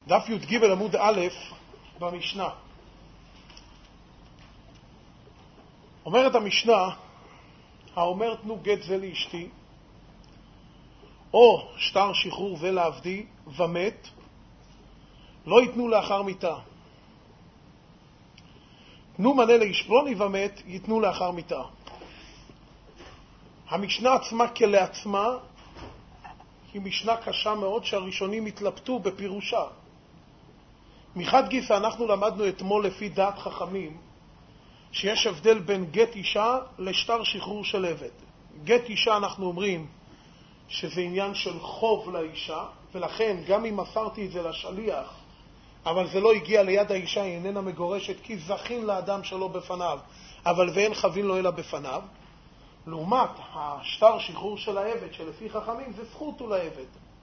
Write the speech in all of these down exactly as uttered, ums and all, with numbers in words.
דף י"ג עמוד א' במשנה. אומרת המשנה, האומר תנו גט זה לאשתי, או שטר שחרור זה לעבדי ומת, לא ייתנו לאחר מיתה. תנו מלא לאיש פלוני ומת, ייתנו לאחר מיתה. המשנה עצמה כלעצמה היא משנה קשה מאוד שהראשונים התלבטו בפירושה. מחד גיסא אנחנו למדנו אתמול לפי דעת חכמים שיש הבדל בין גט אישה לשטר שחרור של עבד. גט אישה אנחנו אומרים שזה עניין של חוב לאישה, ולכן גם אם מסרתי את זה לשליח אבל זה לא הגיע ליד האישה, היא איננה מגורשת כי זכין לאדם שלא בפניו, אבל ואין חבין לו אלא בפניו. לעומת השטר שחרור של העבד שלפי חכמים זה זכות הוא לעבד.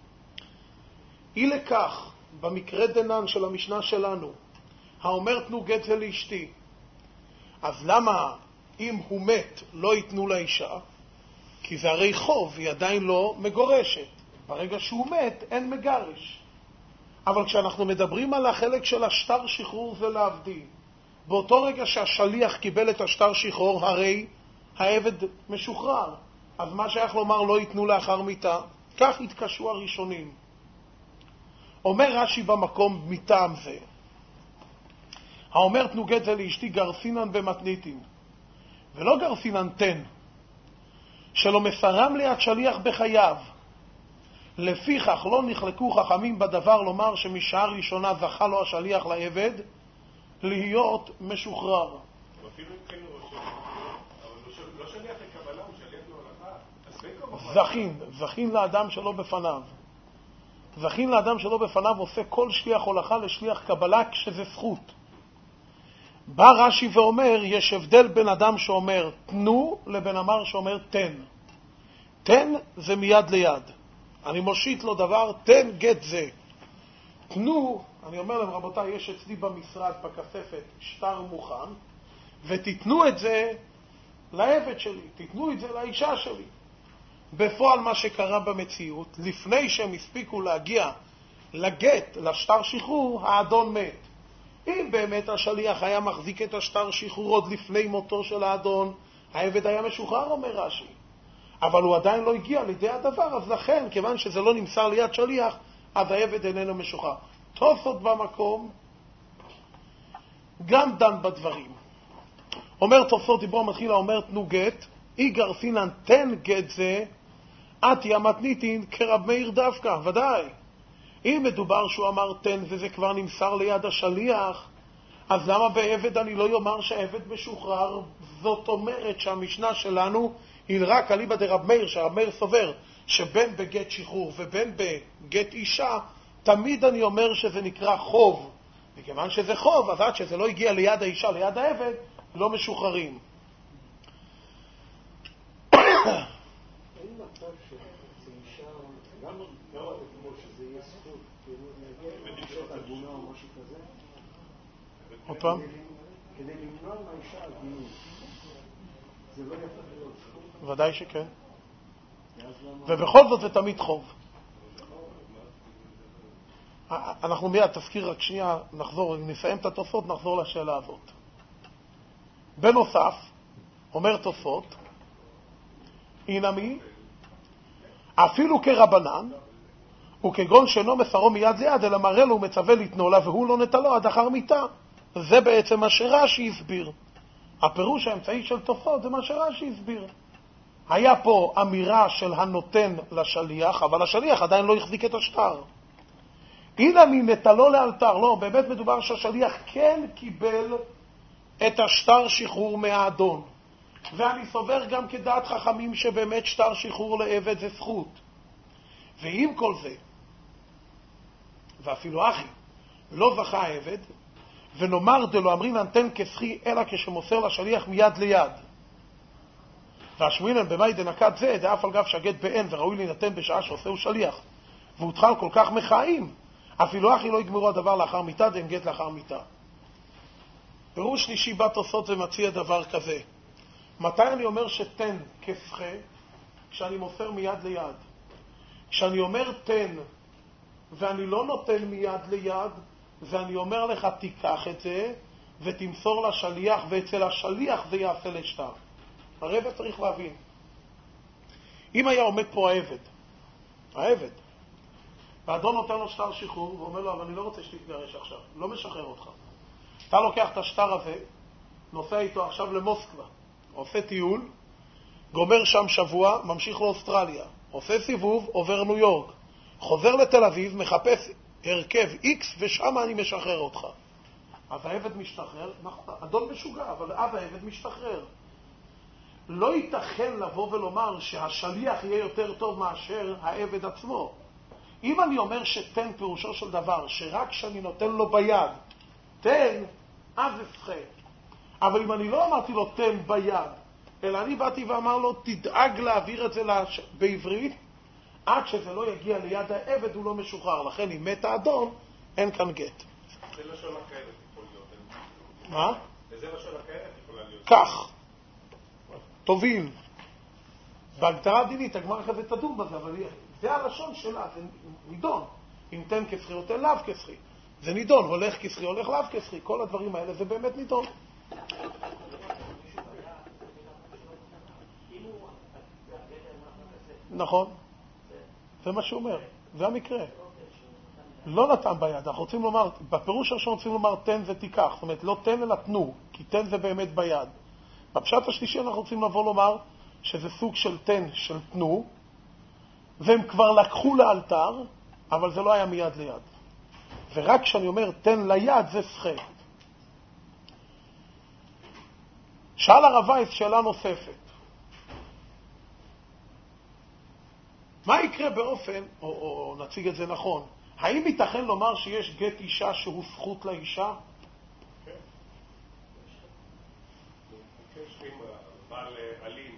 אי לכך במקרה דנן של המשנה שלנו, האומר תנו גט זה לאשתי, אז למה אם הוא מת לא ייתנו לאישה? כי זה הרי חוב, היא עדיין לא מגורשת. ברגע שהוא מת אין מגרש. אבל כשאנחנו מדברים על החלק של השטר שחרור זה לעבדי, באותו רגע שהשליח קיבל את השטר שחרור הרי העבד משוחרר. אז מה שייך לומר לא ייתנו לאחר מיתה? כך התקשו הראשונים. אומר רש"י במקום מטעם זה, האומר תנו גט זה לאשתי גרסינן במתניתין, ולא גרסינן תן, שלא מסרם ליד שליח בחייו. לפיכך לא נחלקו חכמים בדבר לומר שמשעה ראשונה זכה לו השליח לעבד להיות משוחרר. אפילו כן הוא רושם, אבל לא שליח לקבלה, הוא שליח להולכה. זכין, זכין לאדם שלא בפניו. זכין לאדם שלא בפניו עושה כל שליח הולכה לשליח קבלה כשזה זכות. בא רש"י ואומר, יש הבדל בין אדם שאומר תנו לבין אמר שאומר תן. תן זה מיד ליד. אני מושיט לו דבר, תן גט זה. תנו, אני אומר להם, רבותיי, יש אצלי במשרד, בכספת, שטר מוכן, ותתנו את זה לעבד שלי, תתנו את זה לאישה שלי. בפועל מה שקרה במציאות, לפני שהם הספיקו להגיע לגט, לשטר שחרור, האדון מת. אם באמת השליח היה מחזיק את השטר שחרור עוד לפני מותו של האדון, העבד היה משוחרר, אומר רש"י. אבל הוא עדיין לא הגיע לידי הדבר, אז לכן, כיוון שזה לא נמסר ליד שליח, אז העבד איננו משוחרר. תוספות במקום, גם דן בדברים. אומר תוספות, דיברו מתחילה, אומר תנו גט, אי גרסינן תן גט זה, עתי המתניתין כרב מאיר דווקא, ודאי. אם מדובר שהוא אמר תן וזה כבר נמסר ליד השליח, אז למה בעבד אני לא יאמר שהעבד משוחרר? זאת אומרת שהמשנה שלנו היא רק אליבא דרב מאיר, שהרב מאיר סובר שבין בגט שחרור ובין בגט אישה, תמיד אני אומר שזה נקרא חוב. וכיוון שזה חוב, אז עד שזה לא הגיע ליד האישה, ליד העבד, לא משוחררים. אין מצב שזה אישה, גם לא רק כמו שזה יהיה זכות, כאילו נגיד, נשאת עגונה או משהו כזה. עוד פעם? כדי למנוע מהאישה עגינות. זה לא יפה להיות זכות? ודאי שכן. ובכל זאת זה תמיד חוב. אנחנו מיד, תזכיר רק שנייה, נחזור, אם נסיים את התוספות, נחזור לשאלה הזאת. בנוסף, אומר תוספות, הנה מי, אפילו כרבנן, וכגון שאינו מסרו מיד ליד, אלא מראה לו ומצווה לתנו לה, והוא לא נטלו עד אחר מיתה. זה בעצם מה שרש"י הסביר. הפירוש האמצעי של תוספות זה מה שרש"י הסביר. היה פה אמירה של הנותן לשליח, אבל השליח עדיין לא החזיק את השטר. הנה מי נטלו לאלתר, לא, באמת מדובר שהשליח כן קיבל את השטר שחרור מהאדון. ואני סובר גם כדעת חכמים שבאמת שטר שחרור לעבד זה זכות. ועם כל זה, ואפילו אחי, לא זכה העבד, ונאמר דלו אמרין נתן כסחי אלא כשמוסר לשליח מיד ליד. והשמואלן במאי דנקת זה, דאף על גב שגט באין וראוי להינתן בשעה שעושהו שליח. והותחל כל כך מחיים, אפילו אחי לא יגמרו הדבר לאחר מיתה, דאין גט לאחר מיתה. פירוש שלישי בא תוספות ומציע דבר כזה. מתי אני אומר שתן כסחה? כשאני מוסר מיד ליד. כשאני אומר תן ואני לא נותן מיד ליד, ואני אומר לך, תיקח את זה ותמסור לשליח, ואצל השליח זה יעשה לשטר. הרב צריך להבין. אם היה עומד פה העבד, העבד, והאדון נותן לו שטר שחרור, ואומר לו, אבל אני לא רוצה שתתגרש עכשיו, לא משחרר אותך. אתה לוקח את השטר הזה, נוסע איתו עכשיו למוסקבה, עושה טיול, גומר שם שבוע, ממשיך לאוסטרליה, עושה סיבוב, עובר ניו יורק, חוזר לתל אביב, מחפש הרכב X, ושם אני משחרר אותך. אז העבד משתחרר, נכון, אדון משוגע, אבל אז העבד משתחרר. לא ייתכן לבוא ולומר שהשליח יהיה יותר טוב מאשר העבד עצמו. אם אני אומר שתן פירושו של דבר, שרק שאני נותן לו ביד, תן, אז אסחה. אבל אם אני לא אמרתי לו תן ביד, אלא אני באתי ואמר לו, תדאג להעביר את זה לש... בעברית, עד שזה לא יגיע ליד העבד הוא לא משוחרר. לכן אם מת האדון, אין כאן גט. זה לשון אחרת יכול להיות. מה? וזה לשון אחרת יכולה להיות. כך. טובים. בהגדרה דינית, הגמרא אחרי זה תדון בזה, אבל זה הלשון שלה, זה נידון. אם תן כסחי או תן לאו כסחי. זה נידון, הולך כסחי, הולך לאו כסחי. כל הדברים האלה זה באמת נידון. נכון. זה מה שהוא אומר. זה המקרה. לא נתן ביד. אנחנו רוצים לומר, בפירוש הראשון רוצים לומר תן ותיקח. זאת אומרת, לא תן אלא תנו, כי תן זה באמת ביד. בפשט השלישי אנחנו רוצים לבוא לומר שזה סוג של תן, של תנו, והם כבר לקחו לאלתר, אבל זה לא היה מיד ליד. ורק כשאני אומר תן ליד זה שחק. שאל הרב וייס שאלה נוספת. מה יקרה באופן, או, או נציג את זה נכון, האם ייתכן לומר שיש גט אישה שהוא זכות לאישה? כן. יש לי בעל אלים.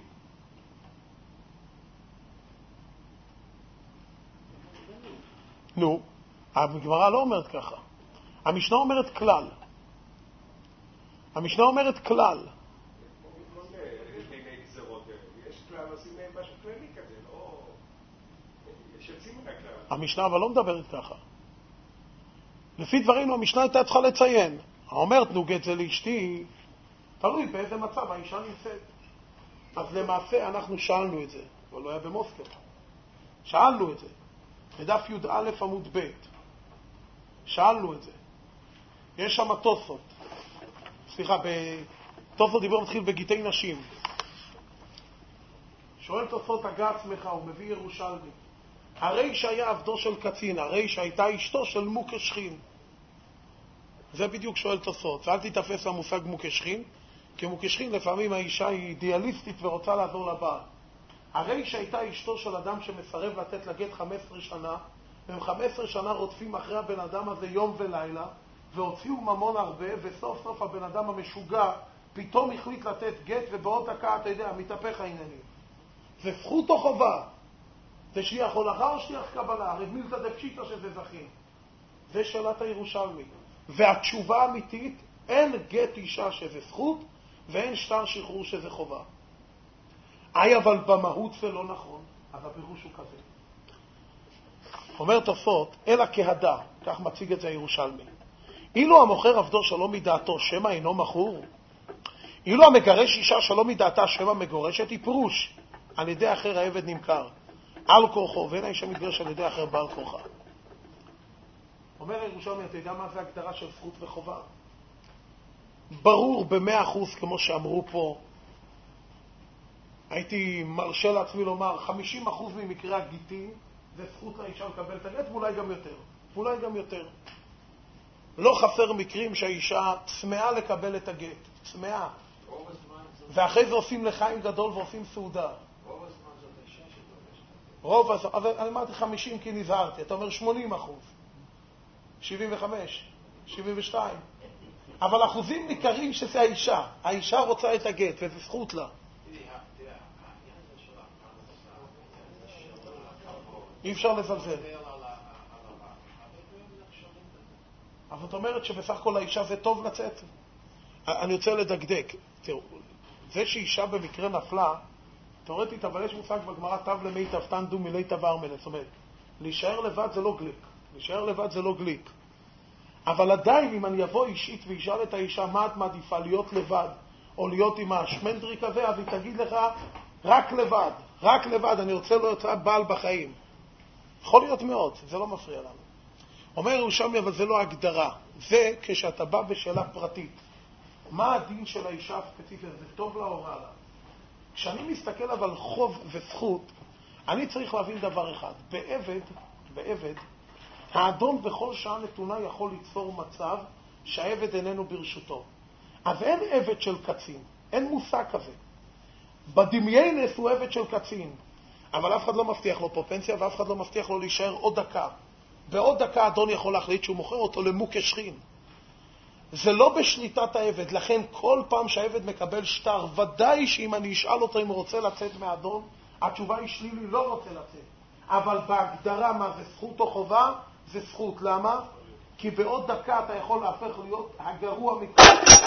נו, הגמרא לא אומרת ככה. המשנה אומרת כלל. המשנה אומרת כלל. יש דיני גזרות, יש כלל, עושים משהו כללי כזה, לא... יש יוצאים מן הכלל. המשנה אבל לא מדברת ככה. לפי דברינו המשנה הייתה צריכה לציין. האומרת תנו גט זה לאשתי, תלוי באיזה מצב האישה נמצאת. אז למעשה אנחנו שאלנו את זה, אבל לא היה במוסקבה. שאלנו את זה. בדף י"א עמוד ב' שאלנו את זה. יש שם תוספות. סליחה, תוספות דיבור מתחיל בגיטי נשים. שואל תוספות הגה עצמך, הוא מביא ירושלמי. הרי שהיה עבדו של קצין, הרי שהייתה אשתו של מוקה שכין. זה בדיוק שואל תוספות. ואל תתפס למושג מוקה שכין, כי מוקה שכין לפעמים האישה היא אידיאליסטית ורוצה לעזור לבעל. הרי שהייתה אשתו של אדם שמסרב לתת לגט חמש עשרה שנה, והם חמש עשרה שנה רודפים אחרי הבן אדם הזה יום ולילה, והוציאו ממון הרבה, וסוף סוף הבן אדם המשוגע פתאום החליט לתת גט, ובעוד דקה, אתה יודע, מתהפך העניינים. זה זכות או חובה? זה שליח הולכה או שליח קבלה? הרי מילתא דפשיטא שזה זכין. זה שאלת הירושלמי. והתשובה האמיתית, אין גט אישה שזה זכות, ואין שטר שחרור שזה חובה. אי, אבל במהות זה לא נכון, אז הפירוש הוא כזה. אומר תוספות, אלא כהדה, כך מציג את זה הירושלמי. אילו המוכר עבדו שלא מדעתו, שמה אינו מכור? אילו המגרש אישה שלא מדעתה, שמה מגורשת, היא פירוש. על ידי אחר העבד נמכר. על כורחו, ואין האישה מתגרש על ידי אחר בעל כורחה. אומר הירושלמי, אתה יודע מה זה הגדרה של זכות וחובה? ברור במאה אחוז, כמו שאמרו פה, הייתי מרשה לעצמי לומר, חמישים אחוז ממקרי הגיטים זה זכות לאישה לקבל את הגט, ואולי גם יותר. ואולי גם יותר. לא חסר מקרים שהאישה צמאה לקבל את הגט. צמאה. ואחרי זה עושים לחיים גדול ועושים סעודה. רוב הזמן זאת אישה שדורשת. רוב הזמן, אבל אני אמרתי חמישים כי נזהרתי. אתה אומר שמונים אחוז. שבעים וחמש. שבעים ושתיים. אבל אחוזים ניכרים שזה האישה. האישה רוצה את הגט וזה זכות לה. אי אפשר לזלזל. אבל זאת אומרת שבסך הכל האישה זה טוב לצאת. אני רוצה לדקדק. תראו, זה שאישה במקרה נפלה, תיאורטית, אבל יש מושג בגמרא, תב למיטב תנדו מליטב ארמלת. זאת אומרת, להישאר לבד זה לא גליק. להישאר לבד זה לא גליק. אבל עדיין אם אני אבוא אישית וישאל את האישה מה את מעדיפה, להיות לבד או להיות עם השמנדריק הזה, אז היא תגיד לך רק לבד, רק לבד, אני רוצה לו יוצא בעל בחיים. יכול להיות מאוד, זה לא מפריע לנו. אומר ירושלמי, אבל זה לא הגדרה, זה כשאתה בא בשאלה פרטית. מה הדין של האישה הספציפית, זה טוב לה או רע לה? כשאני מסתכל אבל חוב וזכות, אני צריך להבין דבר אחד, בעבד, בעבד, האדון בכל שעה נתונה יכול ליצור מצב שהעבד איננו ברשותו. אז אין עבד של קצין, אין מושג כזה. בדמיינס הוא עבד של קצין, אבל אף אחד לא מבטיח לו פה פנסיה ואף אחד לא מבטיח לו להישאר עוד דקה. בעוד דקה האדון יכול להחליט שהוא מוכר אותו למוקה שכין. זה לא בשליטת העבד, לכן כל פעם שהעבד מקבל שטר, ודאי שאם אני אשאל אותו אם הוא רוצה לצאת מהאדון, התשובה היא שלילי, לא רוצה לצאת. אבל בהגדרה מה זה זכות או חובה? זה זכות. למה? כי בעוד דקה אתה יכול להפך להיות הגרוע מכל.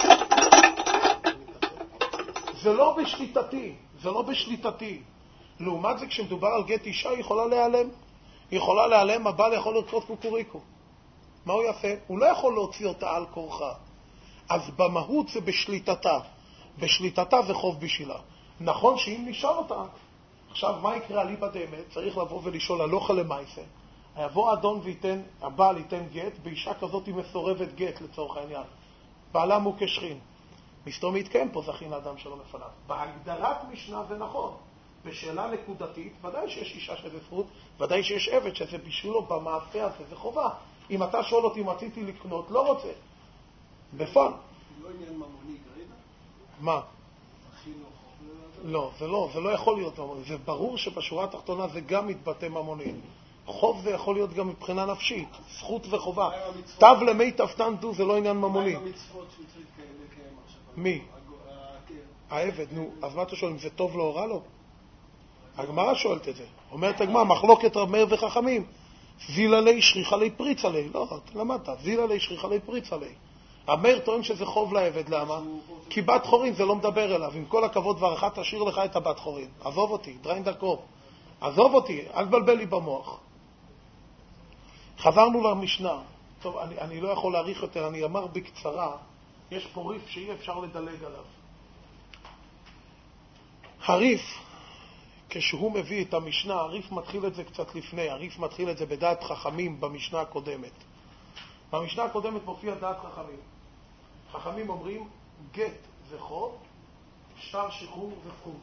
זה לא בשליטתי, זה לא בשליטתי. לעומת זה כשמדובר על גט אישה היא יכולה להיעלם. היא יכולה להיעלם, הבעל יכול לרקוד קוקוריקו. מה הוא יעשה? הוא לא יכול להוציא אותה על כורחה. אז במהות זה בשליטתה. בשליטתה זה חוב בשבילה. נכון שאם נשאל אותה, עכשיו מה יקרה לי בדמת? צריך לבוא ולשאול הלוכה למעשה. יבוא האדון וייתן, הבעל ייתן גט, באישה כזאת היא מסורבת גט לצורך העניין. בעלה מוכה שכין. מסתום יתקיים פה זכין לאדם שלא מפניו. בהגדרת משנה זה נכון. בשאלה נקודתית, ודאי שיש אישה שזה זכות, ודאי שיש עבד שזה בשבילו במעשה הזה, זה חובה. אם אתה שואל אותי אם רציתי לקנות, לא רוצה. בפן. לא עניין ממוני גרידה? מה? חינוך. לא, זה לא, זה לא יכול להיות ממוני. זה ברור שבשורה התחתונה זה גם מתבטא ממוני. חוב זה יכול להיות גם מבחינה נפשית, זכות וחובה. תו למי תפתן דו זה לא עניין ממוני. מה עם המצוות שהוא צריך לקיים עכשיו? מי? העבד, נו, אז מה אתה שואל, אם זה טוב לו או רע לו? הגמרא שואלת את זה. אומרת הגמרא, מחלוקת רב מאיר וחכמים. זילה לי שריחה לי פריצה לי. לא, למדת, זילה לי שריחה לי פריצה לי. רב מאיר טוען שזה חוב לעבד, למה? כי בת חורין זה לא מדבר אליו. עם כל הכבוד והערכה תשאיר לך את הבת חורין. עזוב אותי, דריין דרכו. עזוב אותי, אל תבלבל לי במוח. חזרנו למשנה. טוב, אני, אני לא יכול להאריך יותר, אני אמר בקצרה, יש פה ריף שאי אפשר לדלג עליו. הריף, כשהוא מביא את המשנה, הריף מתחיל את זה קצת לפני, הריף מתחיל את זה בדעת חכמים במשנה הקודמת. במשנה הקודמת מופיע דעת חכמים. חכמים אומרים, גט זה חוב, שטר שחרור וזכות.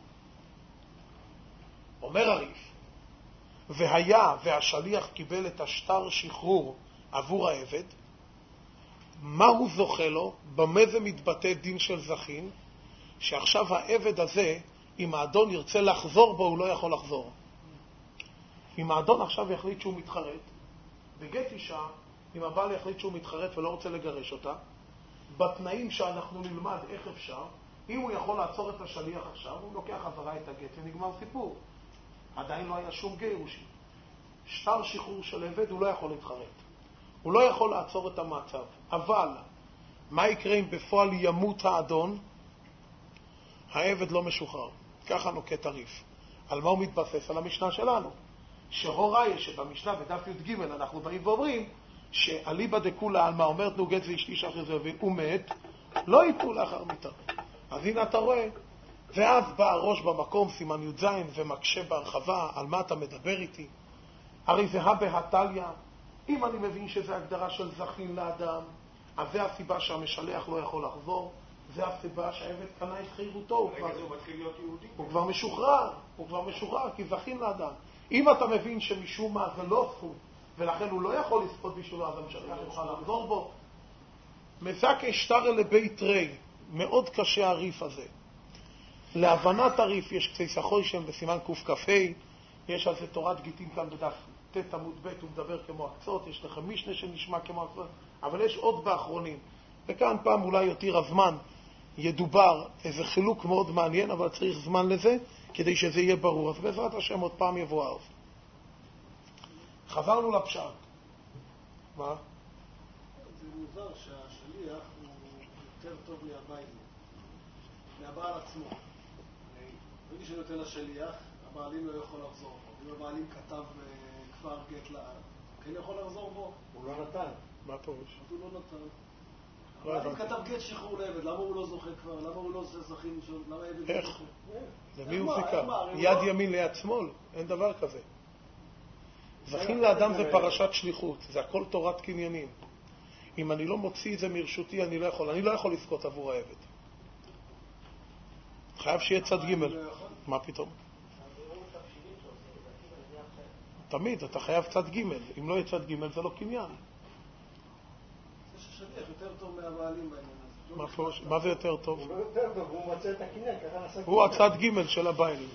אומר הריף, והיה והשליח קיבל את השטר שחרור עבור העבד, מה הוא זוכה לו? במה זה מתבטא דין של זכין? שעכשיו העבד הזה, אם האדון ירצה לחזור בו, הוא לא יכול לחזור. אם האדון עכשיו יחליט שהוא מתחרט, בגט אישה, אם הבעל יחליט שהוא מתחרט ולא רוצה לגרש אותה, בתנאים שאנחנו נלמד איך אפשר, אם הוא יכול לעצור את השליח עכשיו, הוא לוקח חזרה את הגט ונגמר סיפור. עדיין לא היה שום גירושים. שטר שחרור של עבד הוא לא יכול להתחרט. הוא לא יכול לעצור את המצב. אבל, מה יקרה אם בפועל ימות האדון? העבד לא משוחרר. ככה נוקט הריף. על מה הוא מתבסס? על המשנה שלנו. שהוראי שבמשנה בדף י"ג אנחנו באים ואומרים שאליבא דכולה עלמא אומרת נו גט ואשתי שחר זה והוא מת, לא ייתנו לאחר מיתה. אז הנה אתה רואה, ואז בא הראש במקום סימן י"ז ומקשה בהרחבה על מה אתה מדבר איתי. הרי זה בהתליה, אם אני מבין שזה הגדרה של זכין לאדם, אז זה הסיבה שהמשלח לא יכול לחזור, זה הסיבה שהעבד קנה את חירותו, הוא, כבר, הוא, מתחיל להיות יהודי. הוא כבר משוחרר, הוא כבר משוחרר כי זכין לאדם. אם אתה מבין שמשום מה זה לא זכות, ולכן הוא לא יכול לזכות בשבילו, אז המשלח יוכל לחזור בו. מזקה שטר לבית רי, מאוד קשה הריף הזה. להבנת הריף יש קצי סחוי שם בסימן קכ"ה, יש על זה תורת גיטין כאן בדף ת' עמוד ב', הוא מדבר כמו הקצות, יש לכם משנה שנשמע כמו הקצות, אבל יש עוד באחרונים. וכאן פעם אולי יותר הזמן ידובר איזה חילוק מאוד מעניין, אבל צריך זמן לזה כדי שזה יהיה ברור. אז בעזרת השם עוד פעם יבואר. חזרנו לפשט. מה? זה מוזר שהשליח הוא יותר טוב מהבית, מהבעל עצמו. ברגע שנותן לשליח, הבעלים לא יכול לחזור. אם הבעלים כתב כבר גט, כן יכול לחזור בו. הוא לא נתן. מה פירוש? הוא לא נתן. לא אבל אם הבנתי. כתב גט שחרור לעבד, למה הוא לא זוכה כבר? למה הוא לא עושה זכין? למה העבד לא איך? זוכה? למי איך הוא מה? זיכה? איך מה? הרי הוא יד לא- ימין ליד שמאל? אין דבר כזה. זכין זה לאדם לא זה זה. פרשת שליחות, זה הכל תורת קניינים. אם אני לא מוציא את זה מרשותי, אני לא יכול. אני לא יכול לזכות עבור העבד. חייב שיהיה צד ג'. אני לא יכול. מה פתאום? תמיד, אתה חייב צד ג'. אם לא יהיה צד ג' זה לא קניין. זה ששליח יותר טוב מהבעלים בעניין הזה. מה פירוש? מה זה יותר טוב? הוא לא יותר טוב, הוא מצא את הקניין, ככה נעשה הוא הצד ג' של הביילים.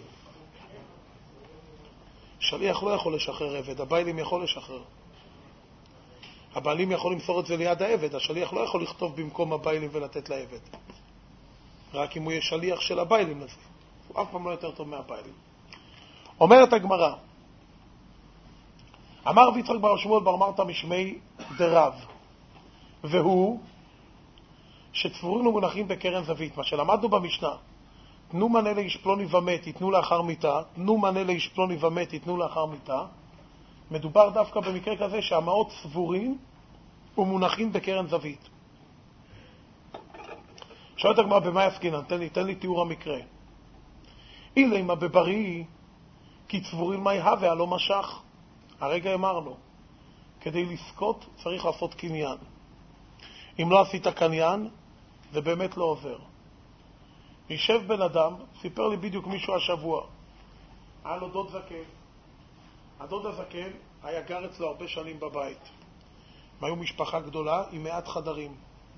שליח לא יכול לשחרר עבד, הביילים יכול לשחרר. הבעלים יכול למסור את זה ליד העבד, השליח לא יכול לכתוב במקום הביילים ולתת לעבד. רק אם הוא יהיה שליח של הביילים לזה. הוא אף פעם לא יותר טוב מהביילים. אומרת הגמרא, אמר רבי יצחק בר שמואל בר מרתא משמי דרב, והוא שצבורים ומונחים בקרן זווית, מה שלמדנו במשנה, תנו מנה לאיש פלוני ומת, יתנו לאחר מיתה, תנו מנה לאיש פלוני ומת, יתנו לאחר מיתה. מדובר דווקא במקרה כזה שהמעות צבורים ומונחים בקרן זווית. שואלת הגמרא במה יסקינן, תן לי, תן לי תיאור המקרה. אילמה בבריא, כי צבורים מה יהווה, הלא משך. הרגע אמרנו, כדי לזכות צריך לעשות קניין. אם לא עשית קניין, זה באמת לא עובר. יישב בן אדם, סיפר לי בדיוק מישהו השבוע, היה לו דוד זקן. הדוד הזקן היה גר אצלו הרבה שנים בבית. הם היו משפחה גדולה עם מעט חדרים.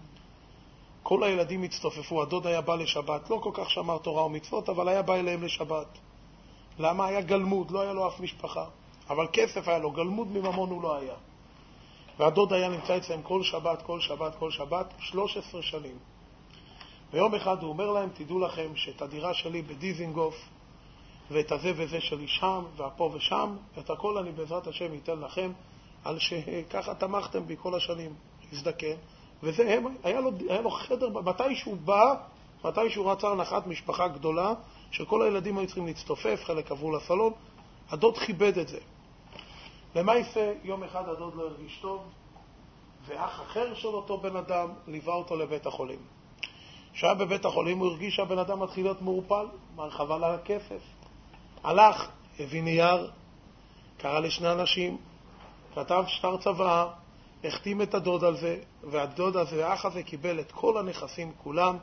כל הילדים הצטופפו, הדוד היה בא לשבת, לא כל כך שמר תורה ומצוות, אבל היה בא אליהם לשבת. למה? היה גלמוד, לא היה לו אף משפחה. אבל כסף היה לו, גלמוד מממון הוא לא היה. והדוד היה נמצא אצלם כל שבת, כל שבת, כל שבת, שלוש עשרה שנים. ויום אחד הוא אומר להם, תדעו לכם שאת הדירה שלי בדיזינגוף, ואת הזה וזה שלי שם, והפה ושם, את הכל אני בעזרת השם ייתן לכם, על שככה תמכתם בי כל השנים, הזדקן. וזה הם, היה לו, היה לו חדר, מתי שהוא בא, מתי שהוא רצה הנחת משפחה גדולה, שכל הילדים היו צריכים להצטופף, חלק עברו לסלון, הדוד כיבד את זה. למה יפה? יום אחד הדוד לא הרגיש טוב, ואח אחר של אותו בן אדם ליווה אותו לבית החולים. כשהיה בבית החולים הוא הרגיש שהבן אדם מתחיל להיות מעורפל, חבל על הכסף. הלך, הביא נייר, קרא לשני אנשים, כתב שטר צוואה, החתים את הדוד על זה, והדוד הזה, האח הזה קיבל את כל הנכסים כולם.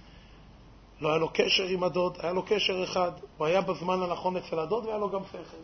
לא היה לו קשר עם הדוד, היה לו קשר אחד, הוא היה בזמן הנכון אצל הדוד והיה לו גם שכל.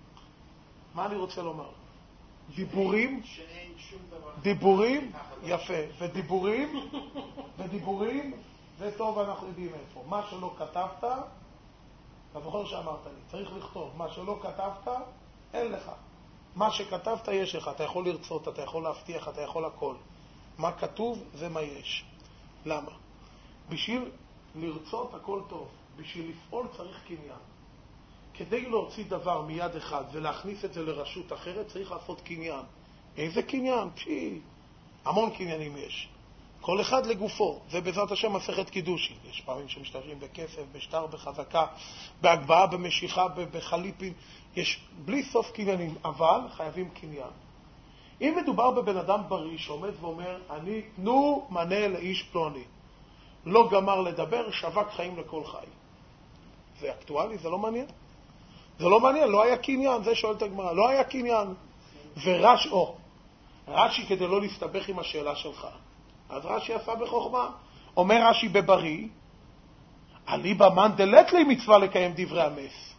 מה אני רוצה לומר? דיבורים, דיבורים, יפה, ודיבורים, ודיבורים, זה טוב, אנחנו יודעים איפה. מה שלא כתבת, אתה זוכר שאמרת לי, צריך לכתוב, מה שלא כתבת, אין לך. מה שכתבת יש לך, אתה יכול לרצות, אתה יכול להבטיח, אתה יכול הכל. מה כתוב זה מה יש. למה? בשביל לרצות הכל טוב, בשביל לפעול צריך קניין. כדי להוציא דבר מיד אחד ולהכניס את זה לרשות אחרת, צריך לעשות קניין. איזה קניין? פי, המון קניינים יש. כל אחד לגופו. זה בעזרת השם מסכת קידושין. יש פעמים שמשתמשים בכסף, בשטר, בחזקה, בהגבהה, במשיכה, בחליפין. יש בלי סוף קניינים, אבל חייבים קניין. אם מדובר בבן אדם בריא שעומד ואומר, אני תנו מנה לאיש פלוני. לא גמר לדבר, שווק חיים לכל חי. זה אקטואלי? זה לא מעניין? זה לא מעניין, לא היה קניין, זה שואל את הגמרא, לא היה קניין. ורש, או, רש"י כדי לא להסתבך עם השאלה שלך. אז רש"י עשה בחוכמה. אומר רש"י בבריא, אליבא מאן דלת לי מצווה לקיים דברי המס.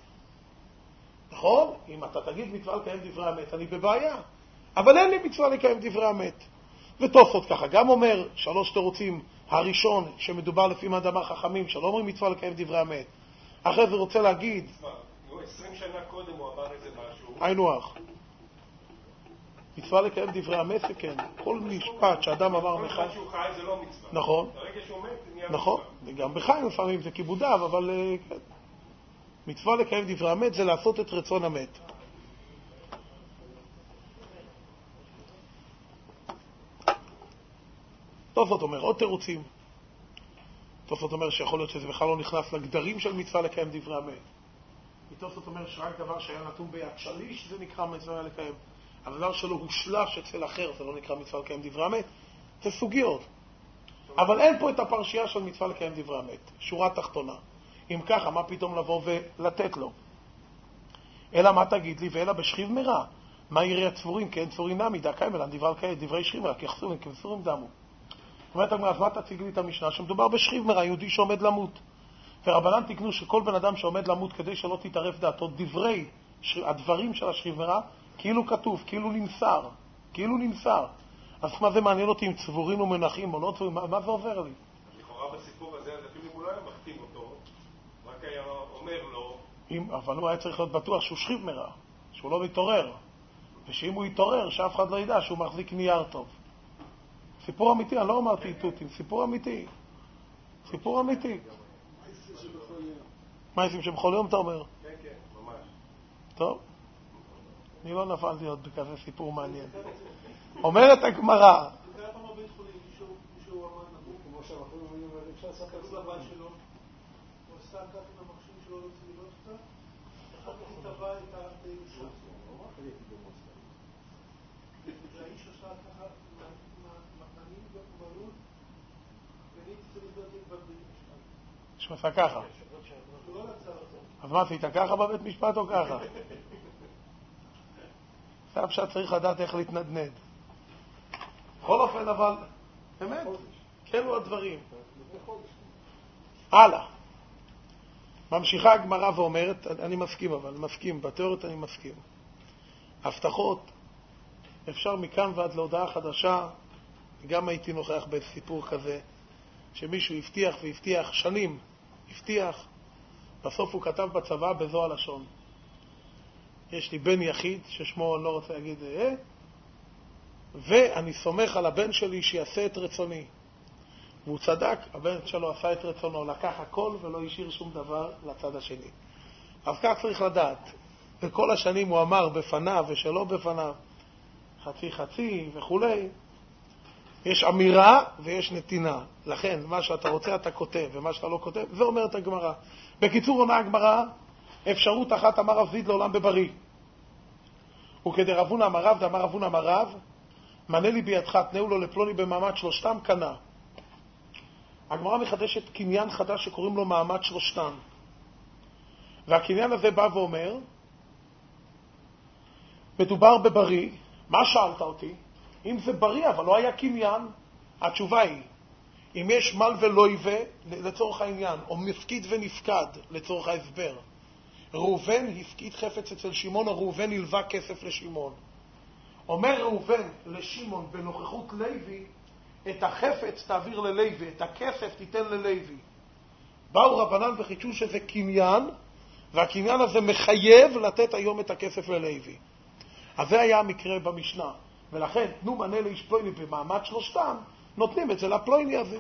נכון? אם אתה תגיד מצווה לקיים דברי המת, אני בבעיה. אבל אין לי מצווה לקיים דברי המת. ותוספות ככה, גם אומר שלוש תירוצים, הראשון שמדובר לפי מדמה חכמים, שלא אומרים מצווה לקיים דברי המת. אחרי זה רוצה להגיד, עשרים שנה קודם הוא אמר איזה משהו. היינו אח. מצווה לקיים דברי המת זה כן. כל משפט שאדם אמר כל בחיים. מה שהוא חי זה לא מצווה. נכון. ברגע שהוא מת זה נהיה נכון. גם בחיים לפעמים זה כיבודיו, אבל כן. מצווה לקיים דברי המת זה לעשות את רצון המת. טוב, זאת אומר, עוד תירוצים. טוב, זאת אומר שיכול להיות שזה בכלל לא נכנס לגדרים של מצווה לקיים דברי המת. טוב, זאת אומר שרק דבר שהיה נתון ביד שליש, זה נקרא מצווה לקיים. הדבר שלו הושלש אצל אחר, זה לא נקרא מצווה לקיים דברי אמת, זה סוגיות. אבל אין פה את הפרשייה של מצווה לקיים דברי אמת, שורה תחתונה. אם ככה, מה פתאום לבוא ולתת לו? אלא מה תגיד לי, ואלא בשכיב מרע. מה יראה הצבורים? כי אין צבורים נמי, דקאי מלן, דברי כאלה, דברי שכיב מרע, כי יחסורים, כי מסורים דמו. זאת אומרת, אז מה תציג לי את המשנה? שמדובר בשכיב מרע, יהודי שעומד למות. ורבנן תקנו שכל בן אדם שעומד למות כדי שלא תתערף דעתו, דברי, הדברים של השכיב מרע, כאילו כתוב, כאילו נמסר, כאילו נמסר. אז מה זה מעניין אותי אם צבורים ומנחים או לא צבורים? מה, מה זה עובר לי? לכאורה בסיפור הזה, אז אפילו אם הוא לא היה מחתים אותו, רק היה אומר לו... אם, אבל הוא היה צריך להיות בטוח שהוא שכיב מרע, שהוא לא מתעורר. ושאם הוא יתעורר, שאף אחד לא ידע שהוא מחזיק נייר טוב. סיפור אמיתי, אני לא אמרתי איתותים, סיפור אמיתי. סיפור אמיתי. מה עושים שבכל יום אתה אומר? כן, כן, ממש. טוב. אני לא נפלתי עוד בכזה סיפור מעניין. אומרת הגמרא. זה היה פעם בבית חולים, מישהו עמד נבוא, כמו שאנחנו אומרים, אפשר לספר כתוב לבת שלו, הוא עשה ככה עם המכשיר שלו, לא רוצה לראות אותה, אחר כך היא טבע את האישה. והאיש עשה ככה, מנעים ומגבלות, ונהייתי צריך לדעת את בית משפט. שהוא עשה ככה. הוא לא נצר אותו. אז מה, עשית ככה בבית משפט או ככה? זה פשוט צריך לדעת איך להתנדנד. בכל אופן, אבל, באמת, כאלו הדברים. הלאה. ממשיכה הגמרא ואומרת, אני מסכים אבל, מסכים, בתיאוריות אני מסכים. הבטחות, אפשר מכאן ועד להודעה חדשה, גם הייתי נוכח בסיפור כזה, שמישהו הבטיח והבטיח שנים, הבטיח, בסוף הוא כתב בצבא בזו הלשון. יש לי בן יחיד, ששמו אני לא רוצה להגיד, אה? ואני סומך על הבן שלי שיעשה את רצוני. והוא צדק, הבן שלו עשה את רצונו, לקח הכל ולא השאיר שום דבר לצד השני. אז כך צריך לדעת. בכל השנים הוא אמר בפניו ושלא בפניו, חצי חצי וכו'. יש אמירה ויש נתינה. לכן, מה שאתה רוצה אתה כותב, ומה שאתה לא כותב, זה אומרת הגמרא. בקיצור עונה הגמרא, אפשרות אחת אמר רב זיד לעולם בבריא. וכדי רבונה אמר רב, דאמר רבונה אמר רב, מנה לי בידך, תנאו לו לפלוני במעמד שלושתם, קנה. הגמרא מחדשת קניין חדש שקוראים לו מעמד שלושתם. והקניין הזה בא ואומר, מדובר בבריא, מה שאלת אותי? אם זה בריא, אבל לא היה קניין, התשובה היא, אם יש מל ולא יווה, לצורך העניין, או מפקיד ונפקד, לצורך ההסבר, ראובן הפקיד חפץ אצל שמעון, או ראובן הלווה כסף לשמעון. אומר ראובן לשמעון בנוכחות לוי, את החפץ תעביר ללוי, את הכסף תיתן ללוי. באו רבנן וחידשו שזה קניין, והקניין הזה מחייב לתת היום את הכסף ללוי. אז זה היה המקרה במשנה. ולכן, תנו מנה לאיש פלויני במעמד שלושתם, נותנים את זה לפלויני הזה.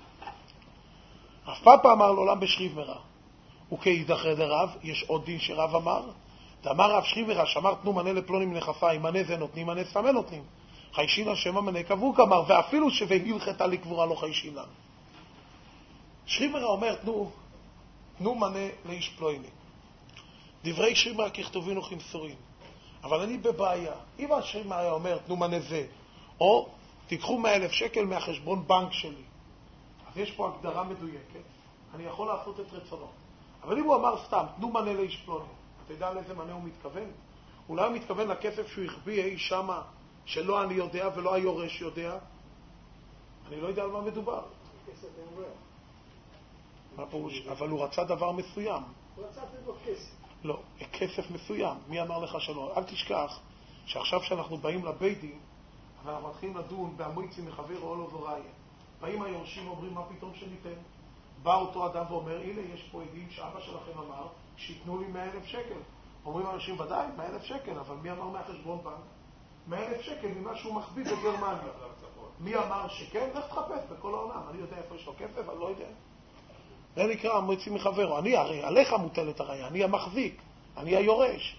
אף פאפה אמר לעולם בשכיב מרע. וכאידך דרב, יש עוד דין שרב אמר, דאמר רב שכיב מרע, שאמר תנו מנה לפלוני מנכפה, אם מנה זה נותנים, מנה סתם נותנים. חיישינה שם המנה קבוק אמר, ואפילו שבהלכתה לקבורה לא חיישינה. שכיב מרע אומר, תנו, תנו מנה לאיש פלויני. דברי שכיב מרע ככתובין וכמסורים. אבל אני בבעיה. אם השכיב מרע אומר, תנו מנה זה, או תיקחו מאה אלף שקל מהחשבון בנק שלי. אז יש פה הגדרה מדויקת. אני יכול לעשות את רצונו. אבל אם הוא אמר סתם, תנו מנה לאיש פלוני, אתה יודע לאיזה מנה הוא מתכוון? אולי הוא מתכוון לכסף שהוא החביא אי שמה, שלא אני יודע ולא היורש יודע. אני לא יודע על מה מדובר. כסף אין ריח. מה פירוש? אבל הוא רצה דבר מסוים. הוא רצה לתת לו כסף. לא, כסף מסוים. מי אמר לך שלא? אל תשכח שעכשיו שאנחנו באים לבית דין, ואנחנו מתחילים לדון בהמויצי מחבר או לא זוריה. באים היורשים אומרים מה פתאום שניתן. בא אותו אדם ואומר, הנה יש פה עדים שאבא שלכם אמר, שיתנו לי מאה אלף שקל. אומרים אנשים, ודאי, מאה אלף שקל, אבל מי אמר מהחשבון בנק? מאה אלף שקל ממה שהוא מחביא בגרמניה. מי אמר שכן? לך תחפש בכל העולם. אני יודע איפה יש לו כסף, אני לא יודע. זה נקרא המוציא מחברו. אני הרי, עליך מוטלת הראיה, אני המחזיק, אני היורש.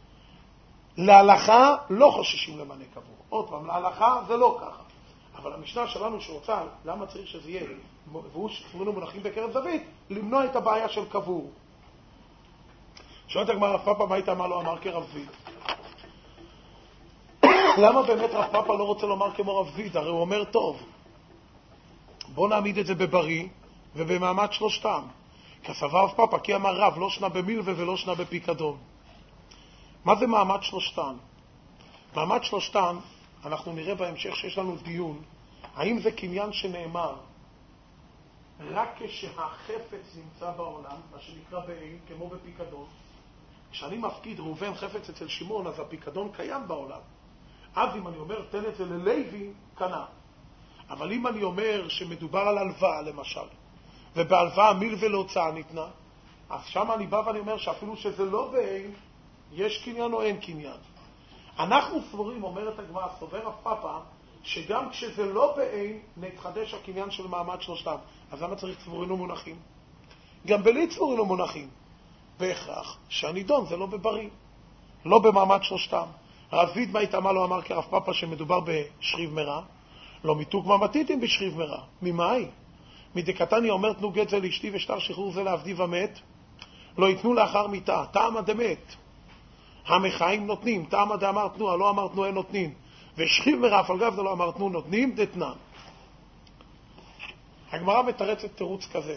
להלכה לא חוששים למנה קבור. עוד פעם, להלכה זה לא ככה. אבל המשנה שלנו שרוצה, למה צריך שזה יהיה? והוא שצרינו מונחים בקרב זווית, למנוע את הבעיה של קבור. שואלת הגמרא, רב פאפה, מה היית אמר לו? אמר כרב זיד. למה באמת רב פאפה לא רוצה לומר כמו רב זיד? הרי הוא אומר טוב. בוא נעמיד את זה בבריא ובמעמד שלושתם. כסבר רב פאפה, כי אמר רב, לא שנה במילווה ולא שנה בפיקדון. מה זה מעמד שלושתן? מעמד שלושתן, אנחנו נראה בהמשך שיש לנו דיון, האם זה קניין שנאמר רק כשהחפץ נמצא בעולם, מה שנקרא בעין, כמו בפיקדון. כשאני מפקיד ראובן חפץ אצל שמעון, אז הפיקדון קיים בעולם. אז אם אני אומר, תן את זה ללוי, קנה. אבל אם אני אומר שמדובר על הלוואה, למשל, ובהלוואה מילווה להוצאה ניתנה, אז שם אני בא ואני אומר שאפילו שזה לא בעין, יש קניין או אין קניין. אנחנו סבורים, אומרת הגמרא, סובר רב פאפה, שגם כשזה לא בעין, נתחדש הקניין של מעמד שלושתם. אז למה צריך צבורים ומונחים? גם בלי צבורים ומונחים. בהכרח שהנידון זה לא בבריא, לא במעמד שלושתם. רב וידמה התאמה לא אמר כרב פאפה שמדובר בשכיב מרע, לא מיתוק ממתיתים בשכיב מרע. ממאי? מדקתניה אומר תנו גט זה לאשתי ושטר שחרור זה לעבדי ומת, לא ייתנו לאחר מיתה, טעמה דמת. המחיים נותנים, טעמה דאמר תנו, לא אמר תנו אין נותנים. ושכיב מרע, אף על גב זה לא אמר תנו נותנים, דתנן. הגמרא מתרצת תירוץ כזה.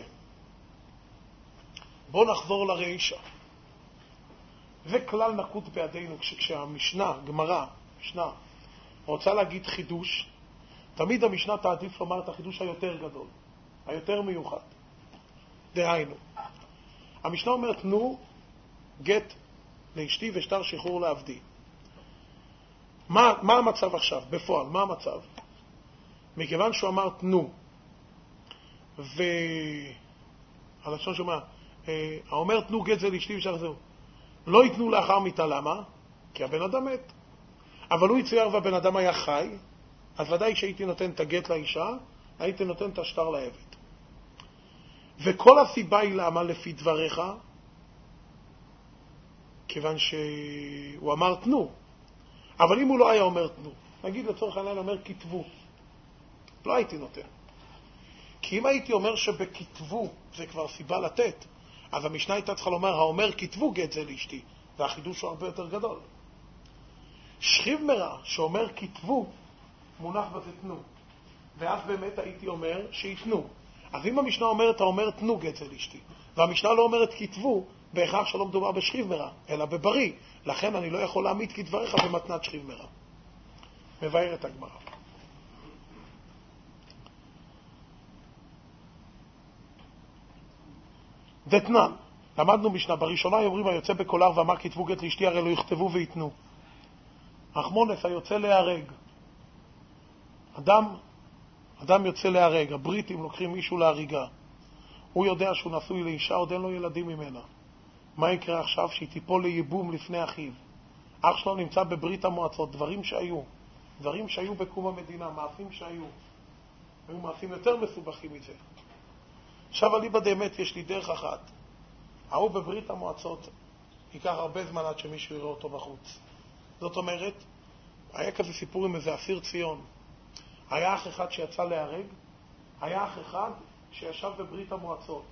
בואו נחזור לרעישה. זה כלל נקוט בידינו, כשהמשנה, גמרא, משנה, רוצה להגיד חידוש, תמיד המשנה תעדיף לומר את החידוש היותר גדול, היותר מיוחד. דהיינו, המשנה אומרת, תנו גט לאשתי ושטר שחרור לעבדי. מה, מה המצב עכשיו? בפועל, מה המצב? מכיוון שהוא אמר תנו, והלשון שאומר, האומר תנו גט זה לאשתי ושטר זהו, לא ייתנו לאחר מיתה, למה? כי הבן אדם מת. אבל הוא יצויר והבן אדם היה חי, אז ודאי שהייתי נותן את הגט לאישה, הייתי נותן את השטר לעבד. וכל הסיבה היא למה לפי דבריך, כיוון שהוא אמר תנו. אבל אם הוא לא היה אומר תנו, נגיד לצורך העניין אומר כתבו, לא הייתי נותן. כי אם הייתי אומר שבכתבו זה כבר סיבה לתת, אז המשנה הייתה צריכה לומר, האומר כתבו גט זה לאשתי, והחידוש הוא הרבה יותר גדול. שכיב מרע שאומר כתבו, מונח בזה תנו. ואז באמת הייתי אומר שיתנו. אז אם המשנה אומרת, האומר תנו גט זה לאשתי, והמשנה לא אומרת כתבו, בהכרח שלא מדובר בשכיב מרע, אלא בבריא. לכן אני לא יכול להעמיד כדבריך במתנת שכיב מרע. מבאר את הגמרא. דתנן, למדנו משנה, בראשונה אומרים היוצא בקולר ואמר כתבו גט לאשתי, הרי לא יכתבו ויתנו. רחמונס היוצא להרג. אדם, אדם יוצא להרג, הבריטים לוקחים מישהו להריגה. הוא יודע שהוא נשוי לאישה, עוד אין לו ילדים ממנה. מה יקרה עכשיו? שהיא תיפול לייבום לפני אחיו. אח שלו נמצא בברית המועצות, דברים שהיו, דברים שהיו בקום המדינה, מעשים שהיו. היו מעשים יותר מסובכים מזה. עכשיו אליבא דאמת יש לי דרך אחת. ההוא בברית המועצות ייקח הרבה זמן עד שמישהו יראה אותו בחוץ. זאת אומרת, היה כזה סיפור עם איזה אסיר ציון. היה אח אחד שיצא להרג, היה אח אחד שישב בברית המועצות.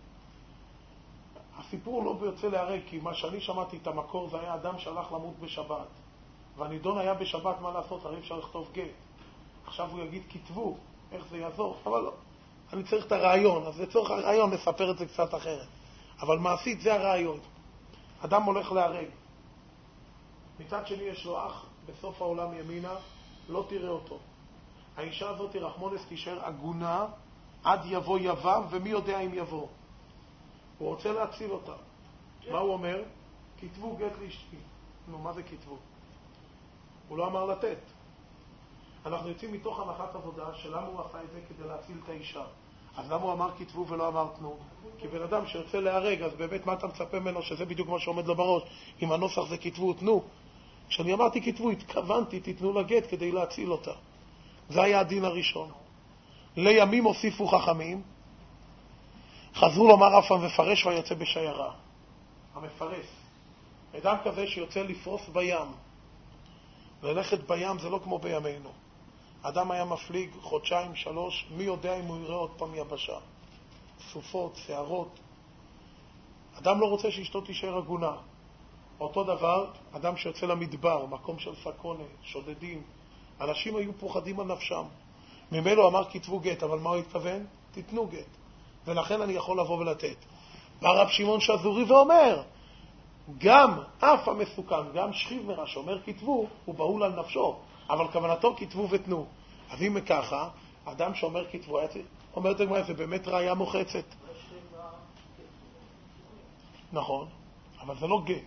הסיפור לא ביוצא להרג, כי מה שאני שמעתי את המקור זה היה אדם שהלך למות בשבת. והנידון היה בשבת, מה לעשות? הרי אפשר לכתוב גט. עכשיו הוא יגיד כתבו, איך זה יעזור? אבל לא. אני צריך את הרעיון, אז לצורך הרעיון נספר את זה קצת אחרת. אבל מעשית זה הרעיון. אדם הולך להרג. מצד שני יש לו אח בסוף העולם ימינה, לא תראה אותו. האישה הזאת רחמונס תישאר עגונה עד יבוא יבם, ומי יודע אם יבוא. הוא רוצה להציל אותה. מה הוא אומר? כתבו גט לאשתי. נו, מה זה כתבו? הוא לא אמר לתת. אנחנו יוצאים מתוך הנחת עבודה שלמה הוא עשה את זה כדי להציל את האישה. אז למה הוא אמר כתבו ולא אמר תנו? כי בן אדם שיוצא להרג, אז באמת מה אתה מצפה ממנו? שזה בדיוק מה שעומד לו בראש. אם הנוסח זה כתבו, תנו. כשאני אמרתי כתבו, התכוונתי, תתנו לגט כדי להציל אותה. זה היה הדין הראשון. לימים הוסיפו חכמים, חזרו לומר אף המפרש ויוצא בשיירה. המפרש, אדם כזה שיוצא לפרוס בים. ללכת בים זה לא כמו בימינו. אדם היה מפליג חודשיים, שלוש, מי יודע אם הוא יראה עוד פעם יבשה. סופות, שערות. אדם לא רוצה שאשתו תישאר עגונה. אותו דבר, אדם שיוצא למדבר, מקום של סכונה, שודדים, אנשים היו פוחדים על נפשם. ממנו אמר כתבו גט, אבל מה הוא התכוון? תתנו גט. ולכן אני יכול לבוא ולתת. בא רב שמעון שזורי ואומר, גם אף המסוכן, גם שכיב מרע שאומר כתבו, הוא בהול על נפשו, אבל כוונתו כתבו ותנו. אז אם ככה, אדם שאומר כתבו, אומרת הגמרא, זה באמת ראיה מוחצת. נכון, אבל זה לא גט.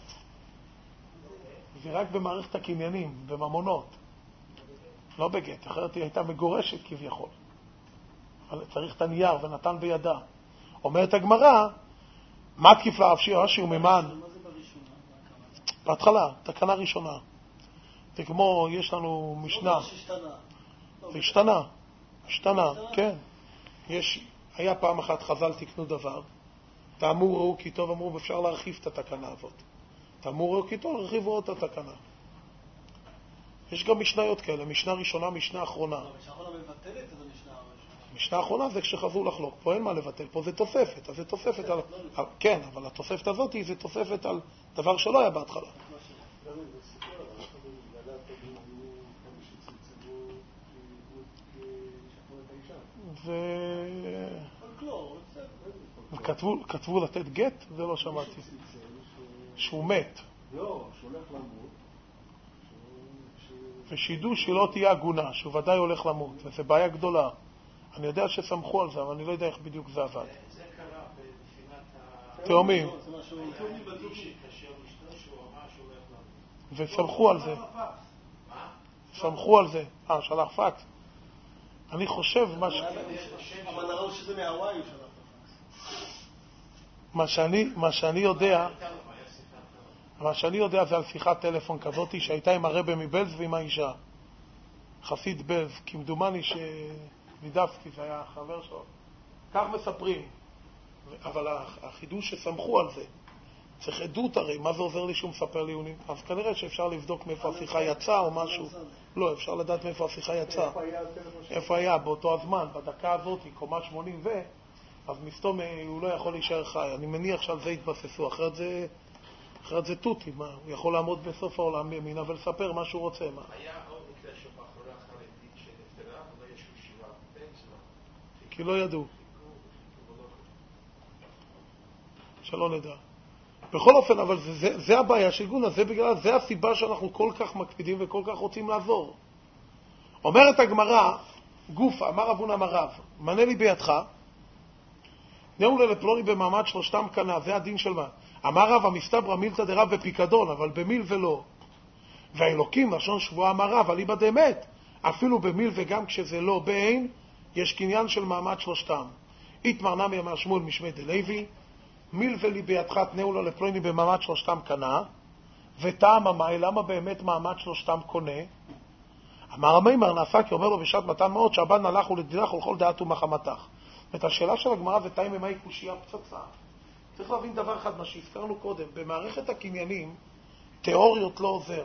זה רק במערכת הקניינים, בממונות. לא בגט, אחרת היא הייתה מגורשת כביכול. אבל צריך את הנייר ונתן בידה. אומרת הגמרא, מה תקיף לה אבשי רש"י ומימן? מה זה בראשונה? בהתחלה, תקנה ראשונה. זה כמו, יש לנו משנה. זה השתנה. השתנה, כן. יש, היה פעם אחת חז"ל תקנו דבר. תאמרו ראו כי טוב, אמרו, אפשר להרחיב את התקנה הזאת. תאמרו ראו כי טוב, הרחיבו עוד את התקנה. יש גם משניות כאלה, משנה ראשונה, משנה אחרונה. המשנה האחרונה מבטלת את המשנה הראשונה. משנה האחרונה זה כשחזרו לחלוק. פה אין מה לבטל, פה זה תוספת. אז זה תוספת על... כן, אבל התוספת הזאת היא זה תוספת על דבר שלא היה בהתחלה. ו... כתבו לתת גט? זה לא שמעתי. שהוא מת. לא, שהולך למות. ושידעו שלא תהיה עגונה, שהוא ודאי הולך למות, וזו בעיה גדולה. אני יודע שסמכו על זה, אבל אני לא יודע איך בדיוק זה עבד. זה קרה בבחינת תאומים. ה... וסמכו על זה. סמכו על זה. אה, שלח פקס. אני חושב מה ש... אבל נראו שזה מהוואי הוא שלח פקס. מה שאני, מה שאני יודע... מה שאני יודע זה על שיחת טלפון כזאת שהייתה עם הרבא מבלז ועם האישה. חסיד בלז, כמדומני שנידפתי, זה היה חבר שלו. כך מספרים. אבל החידוש שסמכו על זה, צריך עדות הרי, מה זה עוזר לי שהוא מספר לי יונים? אז כנראה שאפשר לבדוק מאיפה השיחה יצאה או משהו. לא, אפשר לדעת מאיפה השיחה יצאה. איפה היה באותו הזמן, בדקה הזאת, קומה שמונים ו... אז מסתום הוא לא יכול להישאר חי. אני מניח שעל זה התבססו, אחרת זה... אחרת זה תותי, מה? הוא יכול לעמוד בסוף העולם ימינה ולספר מה שהוא רוצה, מה? היה עוד מקרה שבאחרונה חרדית שנפטרה, אבל יש לו שירה בן זמן. כי לא ידעו. שלא נדע. בכל אופן, אבל זה, זה, זה הבעיה של גונה, זה בגלל, זה הסיבה שאנחנו כל כך מקפידים וכל כך רוצים לעזור. אומרת הגמרא, גופה, אמר אבונה מרב, מנה לי בידך, נאו לפלוני במעמד שלושתם קנה, זה הדין של מה? אמר רב המסתברא מילתא דרב בפיקדון, אבל במיל ולא. והאלוקים, לשון שבועה אמר רב, אליבא דאמת, אפילו במיל וגם כשזה לא בעין, יש קניין של מעמד שלושתם. איתמר נמי אמר שמואל משמי דלוי, מיל ולי בידך תנאו לו לפלוני במעמד שלושתם קנה, וטעם המאי, למה באמת מעמד שלושתם קונה? אמר המימר נעשה כי אומר לו בשעת מתן מעות, שהבן הלך ולדילך ולכל דעת ומחמתך. את השאלה של הגמרא ותאי ממאי קושיה פצצה. צריך להבין דבר אחד, מה שהזכרנו קודם, במערכת הקניינים, תיאוריות לא עוזר.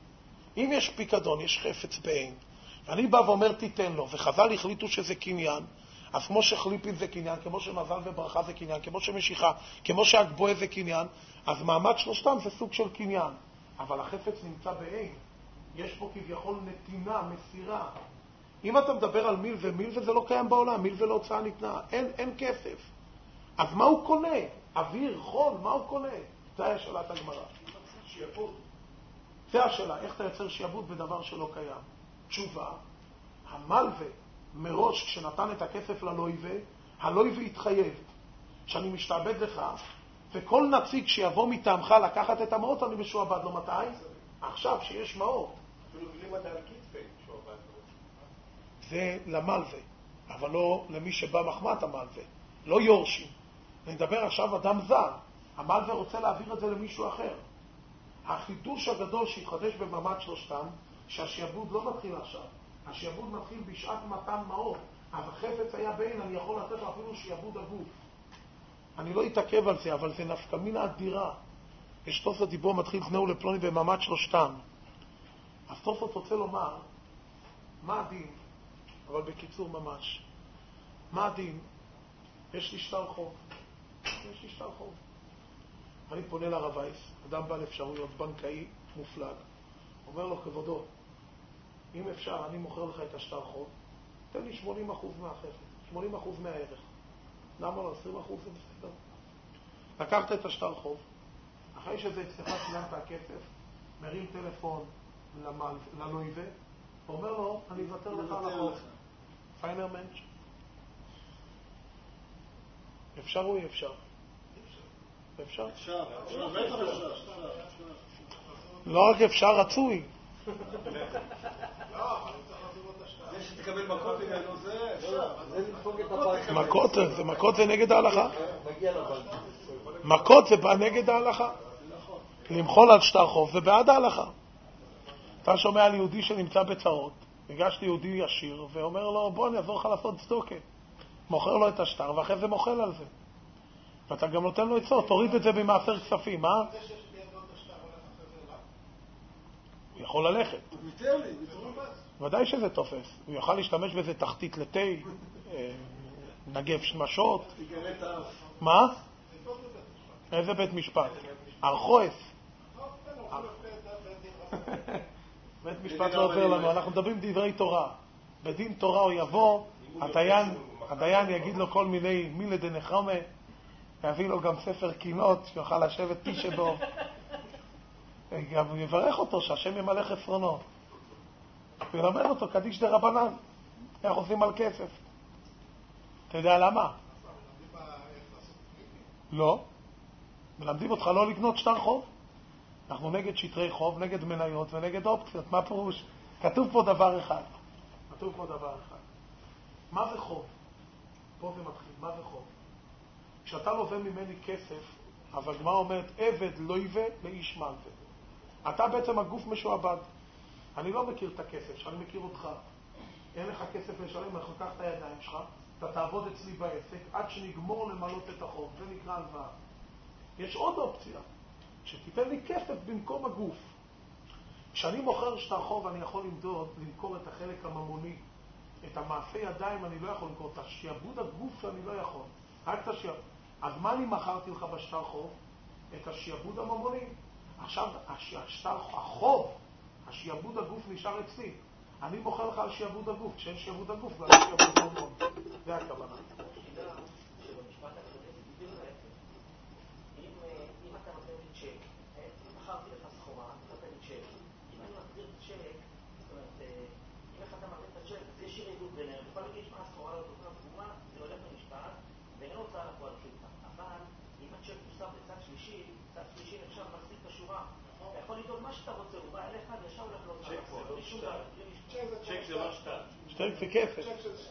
אם יש פיקדון, יש חפץ בעין, ואני בא ואומר תיתן לו, וחז"ל החליטו שזה קניין, אז כמו שחליפין זה קניין, כמו שמזל וברכה זה קניין, כמו שמשיכה, כמו שהגבוה זה קניין, אז מעמד שלושתם זה סוג של קניין. אבל החפץ נמצא בעין. יש פה כביכול נתינה, מסירה. אם אתה מדבר על מיל ומיל וזה לא קיים בעולם, מיל ולהוצאה ניתנה, אין, אין כסף. אז מה הוא קונה? אוויר, חול, מה הוא קונה? זה היה שאלת הגמרא. שיעבוד. זה השאלה, איך אתה יוצר שיעבוד בדבר שלא קיים? תשובה, המלווה מראש כשנתן את הכסף ללויבה, הלויבה התחייב שאני משתעבד לך, וכל נציג שיבוא מטעמך לקחת את המעות, אני משועבד לו. מתי? עכשיו שיש מעות. אפילו בלי מדע על כתפי, משועבד לו. זה למלווה, אבל לא למי שבא מחמת המלווה. לא יורשים. אני מדבר עכשיו אדם זר. המלווה רוצה להעביר את זה למישהו אחר. החידוש הגדול שהתחדש במעמד שלושתם, שהשיעבוד לא מתחיל עכשיו. השיעבוד מתחיל בשעת מתן מעות. אז החפץ היה בין, אני יכול לתת לו אפילו שיעבוד הגוף. אני לא אתעכב על זה, אבל זה נפקא מינה אדירה. יש תוספות דיבור מתחיל תנאו לפלוני במעמד שלושתם. אז תוספות רוצה לומר, מה הדין? אבל בקיצור ממש. מה הדין? יש לי שטר חוב. יש לי שטר חוב. אני פונה לרב וייס, אדם בעל אפשרויות, בנקאי מופלג. אומר לו, כבודו, אם אפשר, אני מוכר לך את השטר חוב, תן לי שמונים אחוז מהחפץ, שמונים אחוז מהערך. למה לא? עשרים אחוז זה בסדר. לקחת את השטר חוב, אחרי שזה אצלך שילמת הכסף, מרים טלפון ללויבה, ואומר לו, אני אוותר לך על החוב. פיינר מנץ'. אפשר או אי אפשר? אפשר. אפשר. לא רק אפשר, רצוי. זה שתקבל מכות ממנו, זה אפשר. זה לדפוק את הבית. מכות, זה מכות זה נגד ההלכה. מכות זה בא נגד ההלכה. למחול על שטר חוב זה בעד ההלכה. אתה שומע על יהודי שנמצא בצרות, הגשתי יהודי ישיר ואומר לו, בוא אני אעזור לך לעשות צדוקה. מוכר לו את השטר ואחרי זה מוחל על זה. ואתה גם נותן לו עצות, תוריד את זה במאפר כספים, מה? הוא יכול ללכת. ודאי שזה תופס. הוא יוכל להשתמש בזה תחתית לתה, נגב שמשות. מה? איזה בית משפט? ארכויס. בית משפט לא עוזר לנו, אנחנו מדברים דברי תורה. בדין תורה הוא יבוא, הדיין, הדיין יגיד לו כל מיני מילה דנחמה, יביא לו גם ספר קינות, שיוכל לשבת פי שבו. גם יברך אותו, שהשם ימלא חסרונו. וילמד אותו קדיש דה רבנן, איך עושים על כסף. אתה יודע למה? לא. מלמדים אותך לא לקנות שטר חוב. אנחנו נגד שטרי חוב, נגד מניות ונגד אופציות. מה פירוש? כתוב פה דבר אחד. כתוב פה דבר אחד. מה זה חוב? פה זה מתחיל. מה זה חוב? כשאתה לובן ממני כסף, אבל הגמרא אומרת, עבד לא יווה לאיש מלווה. אתה בעצם הגוף משועבד. אני לא מכיר את הכסף, שאני מכיר אותך. אין לך כסף לשלם, אנחנו ניקח את הידיים שלך, אתה תעבוד אצלי בעסק, עד שנגמור למלות את החוב. זה נקרא הלוואה. יש עוד אופציה, שתיתן לי כסף במקום הגוף. כשאני מוכר שטר חוב, אני יכול למדוד, למכור את החלק הממוני. את המעשה ידיים אני לא יכול למכור, את השיעבוד הגוף אני לא יכול. רק את השיעבוד. אז מה אני מכרתי לך בשטר חוב? את השיעבוד הממוני. עכשיו, השטר, החוב, השיעבוד הגוף נשאר אצלי. אני מוכר לך על שיעבוד הגוף, כשאין שיעבוד הגוף, ועל שיעבוד הממון. זה הכוונה. אם אתה נותן לי צ'ק, מכרתי לך סחורה, נתת לי צ'ק. אם אני מחזיר צ'ק, זאת אומרת, אם איך אתה מחזיר את הצ'ק, זה ישיר עדות ביניהם. בכל להגיד, מה הסחורה לא תוכנה סגורה, זה הולך למשפט, ואין הוצאה לפועל שולחה. אבל אם הצ'ק מוסף לצד שלישי, צד שלישי נחשב מחזיק את השורה. אתה יכול לדאוג מה שאתה רוצה, הוא בא אליך, וישר הולך להוצאה לפועל. צ'ק זה לא שטר. שטר זה כסף.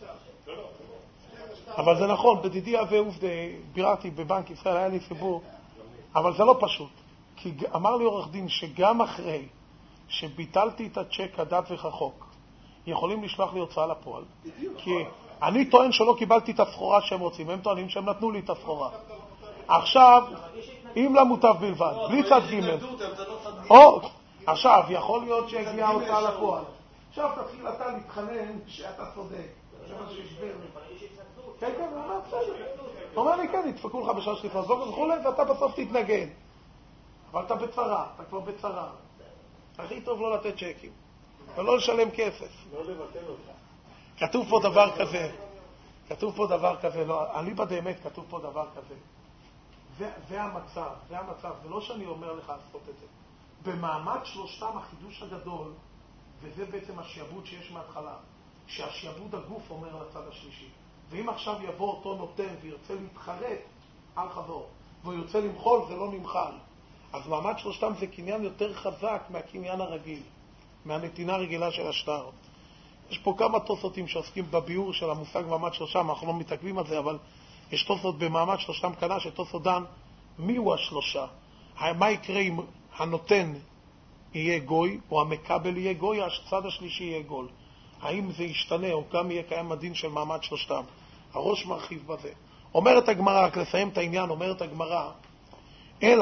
אבל זה נכון, בדידי אבי עובדי, ביררתי בבנק ישראל, היה לי סיפור, אבל זה לא פשוט. כי אמר לי עורך דין שגם אחרי שביטלתי את הצ'ק הדת וכחוק, יכולים לשלוח לי הוצאה לפועל. כי אני טוען שלא קיבלתי את הסחורה שהם רוצים, הם טוענים שהם נתנו לי את הסחורה. עכשיו, אם למוטב בלבד, בלי צד ג' או, עכשיו, יכול להיות שהגיעה הוצאה לפועל. עכשיו תתחיל אתה להתחנן שאתה צודק. זה מה שהשביר לי. כן, כן, הוא אומר, בסדר. הוא אומר לי, כן, ידפקו לך בשעה שליפה זוג וכו', ואתה בסוף תתנגד. אבל אתה בצרה, אתה כבר בצרה. הכי טוב לא לתת צ'קים, ולא לשלם כסף. לא לבטל אותך. כתוב פה דבר כזה, כתוב פה דבר כזה, לא, אני באמת כתוב פה דבר כזה. זה, זה המצב, זה המצב, זה לא שאני אומר לך לעשות את זה. במעמד שלושתם החידוש הגדול, וזה בעצם השיעבוד שיש מההתחלה, שהשיעבוד הגוף אומר לצד השלישי. ואם עכשיו יבוא אותו נותן וירצה להתחרט על חזור, והוא ירצה למחול, זה לא נמחל. אז מעמד שלושתם זה קניין יותר חזק מהקניין הרגיל, מהנתינה הרגילה של השטר. יש פה כמה תוספות שעוסקים בביאור של המושג מעמד שלושתם, אנחנו לא מתעכבים על זה, אבל יש תוספות במעמד שלושתם קנה, שתוספות דן מי הוא השלושה. מה יקרה אם הנותן יהיה גוי, או המקבל יהיה גוי, הצד השלישי יהיה גול. האם זה ישתנה, או גם יהיה קיים הדין של מעמד שלושתם. הראש מרחיב בזה. אומרת הגמרא, רק לסיים את העניין, אומרת הגמרא, אלא,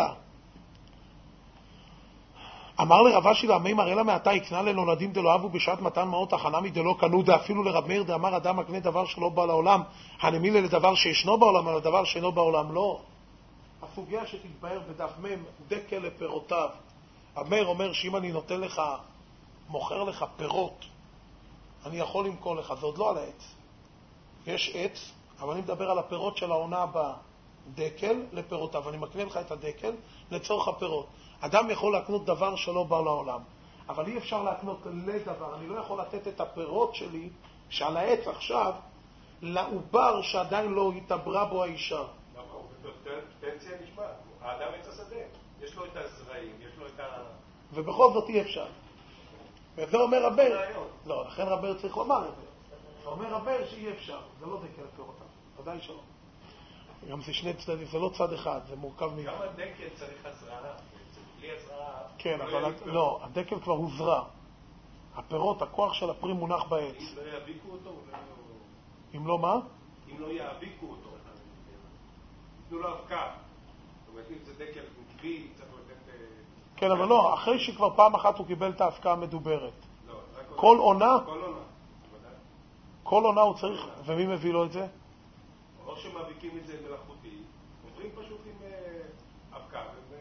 אמר לרב אשי לעמימר, אלא מעתה יקנה לנולדים דלא אהבו בשעת מתן מעות החנמי דלא קנו, דאפילו לרב מאיר דאמר אדם מקנה דבר שלא בא לעולם, הנמילה לדבר שישנו בעולם, אבל לדבר שאינו בעולם לא. הסוגיה שתתבהר בדף מם, דקל לפירותיו. המאיר אומר שאם אני נותן לך, מוכר לך פירות, אני יכול למכור לך, זה עוד לא על העץ. יש עץ, אבל אני מדבר על הפירות של העונה הבאה. דקל לפירותיו, אני מקנה לך את הדקל לצורך הפירות. אדם יכול להקנות דבר שלא בא לעולם, אבל אי אפשר להקנות לדבר. אני לא יכול לתת את הפירות שלי שעל העץ עכשיו לעובר שעדיין לא התעברה בו האישה. למה? הוא פטנציה נשמע. האדם עץ השדה. יש לו את הזרעים, יש לו את ה... ובכל זאת אי אפשר. וזה אומר רבר. לא, לכן רבר צריך לומר את זה. אומר רבר שאי אפשר. זה לא דקל לפירותיו. ודאי שלא. גם זה שני צדדים, זה לא צד אחד, זה מורכב מ... גם הדקל צריך הזרעה. בלי הזרעה... כן, אבל לא, הדקל כבר הוזרע. הפירות, הכוח של הפרי מונח בעץ. אם לא יאביקו אותו, הוא לא... אם לא מה? אם לא יאביקו אותו. יתנו לו אבקה. זאת אומרת, אם זה דקל מקבי, צריך לתת... כן, אבל לא, אחרי שכבר פעם אחת הוא קיבל את ההפקה המדוברת. לא, רק... כל עונה? כל עונה. כל עונה הוא צריך... ומי מביא לו את זה? או שמאביקים את זה מלאכותי, עוברים פשוט עם אבקה,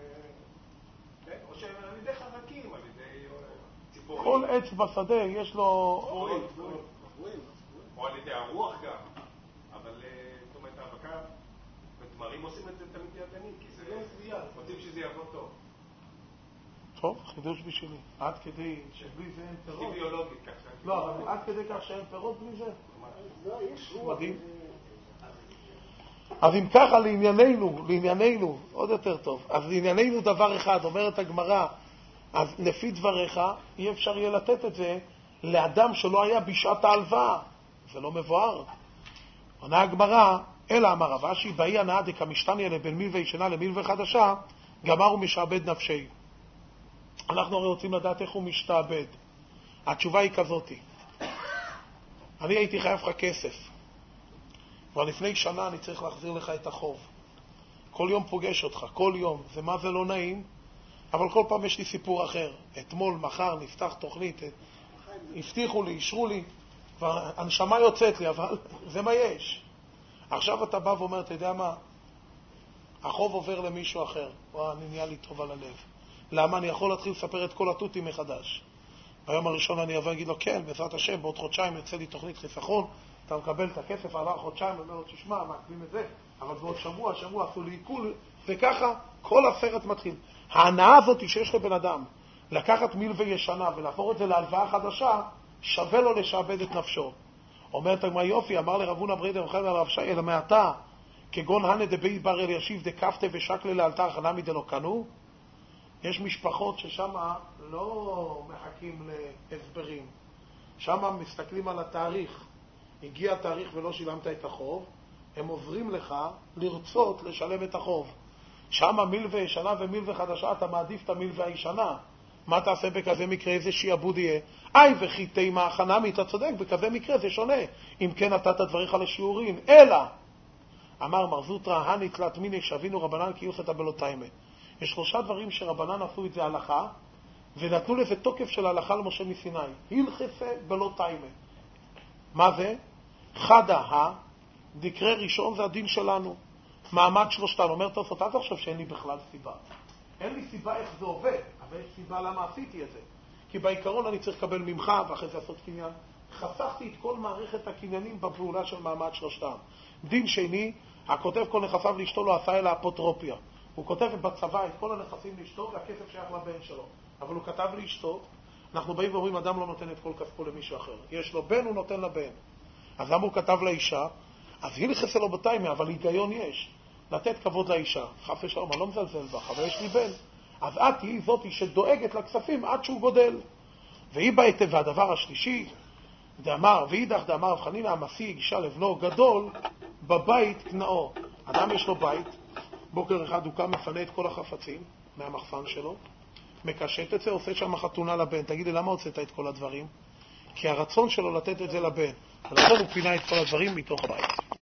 או שעל ידי חרקים, על ידי ציפורים. כל עץ בשדה יש לו... או על ידי הרוח גם, אבל זאת אומרת, האבקה, ותמרים עושים את זה תמיד ידנית, כי זה רוצים שזה יעבוד טוב. טוב, חידוש בשבילי. עד כדי שבלי זה אין פירות. היא ביולוגית ככה. לא, אבל עד כדי כך שאין פירות בלי זה. מדהים. אז אם ככה לענייננו, לענייננו, עוד יותר טוב, אז לענייננו דבר אחד, אומרת הגמרא, אז לפי דבריך אי אפשר יהיה לתת את זה לאדם שלא היה בשעת ההלוואה. זה לא מבואר. עונה הגמרא, אלא אמר רב אשי, באי הנאה דקמשתניה לבין מילווה ישנה למילווה חדשה, גמר הוא משעבד נפשי. אנחנו הרי רוצים לדעת איך הוא משתעבד. התשובה היא כזאת. אני הייתי חייב לך כסף. כבר לפני שנה אני צריך להחזיר לך את החוב. כל יום פוגש אותך, כל יום. זה מה זה לא נעים, אבל כל פעם יש לי סיפור אחר. אתמול, מחר, נפתח תוכנית. הבטיחו לי, אישרו לי. כבר הנשמה יוצאת לי, אבל זה מה יש. עכשיו אתה בא ואומר, אתה יודע מה? החוב עובר למישהו אחר. וואה, אני נהיה לי טוב על הלב. למה? אני יכול להתחיל לספר את כל התותים מחדש. ביום הראשון אני אבוא להגיד לו, כן, בעזרת השם, בעוד חודשיים יוצא לי תוכנית חיסכון, אתה מקבל את הכסף, עבר חודשיים, אומר לו, תשמע, מעקבים את זה, אבל בעוד שבוע, שבוע עשו לי עיכול, וככה כל הסרט מתחיל. ההנאה הזאת שיש לבן אדם, לקחת מילווה ישנה ולהפוך את זה להלוואה חדשה, שווה לו לשעבד את נפשו. אומרת הגמרא, יופי, אמר לרבונה בריידא רב חנינא לרב שי, אלא מעתה, כגון הנה דבי בר אל ישיב דקפתה ושקלה לאלתר חנמי דלא קנו. יש משפחות ששם לא מחכים להסברים. שם מסתכלים על התאריך. הגיע התאריך ולא שילמת את החוב, הם עוברים לך לרצות לשלם את החוב. שם מילווה ישנה ומילווה חדשה, אתה מעדיף את המילווה הישנה. מה תעשה בכזה מקרה? איזה שיעבוד יהיה? איי וחיתי מהחנמי, אתה צודק, בכזה מקרה זה שונה. אם כן נתת דבריך לשיעורים. אלא, אמר מר זוטרא, הני תלת מיני שבינו רבנן כי יוסת הבלותיימה. יש שלושה דברים שרבנן עשו את זה הלכה, ונתנו לזה תוקף של ההלכה למשה מסיני. הלכסה בלותיימה. מה זה? חדה, ה, דקרה ראשון זה הדין שלנו. מעמד שלושתן. אומר תוספות, אתה תחשוב שאין לי בכלל סיבה. אין לי סיבה איך זה עובד, אבל יש סיבה למה עשיתי את זה. כי בעיקרון אני צריך לקבל ממך ואחרי זה לעשות קניין. חסכתי את כל מערכת הקניינים בפעולה של מעמד שלושתן. דין שני, הכותב כל נכסיו לאשתו לא עשה אלא אפוטרופיה. הוא כותב בצבא את כל הנכסים לאשתו והכסף שייך לבן שלו. אבל הוא כתב לאשתו, אנחנו באים ואומרים, אדם לא נותן את כל כספו למישהו אחר. יש לו בן, הוא נותן לבן. אז למה הוא כתב לאישה? אז היא נכסה לו בתיימה, אבל היגיון יש. לתת כבוד לאישה. חפש שלום, אני לא מזלזל בך, אבל יש לי בן. אז את היא זאתי שדואגת לכספים עד שהוא גודל. והיא בהיטב, והדבר השלישי, דאמר, ואידך דאמר רב חנינא, המשיג אישה לבנו גדול, בבית קנאו. אדם יש לו בית, בוקר אחד הוא קם, מפנה את כל החפצים מהמחסן שלו, מקשט את זה, עושה שם חתונה לבן. תגיד לי, למה הוצאת את כל הדברים? כי הרצון שלו לתת את זה לבן. ולכן הוא פינה את כל הדברים מתוך הבית.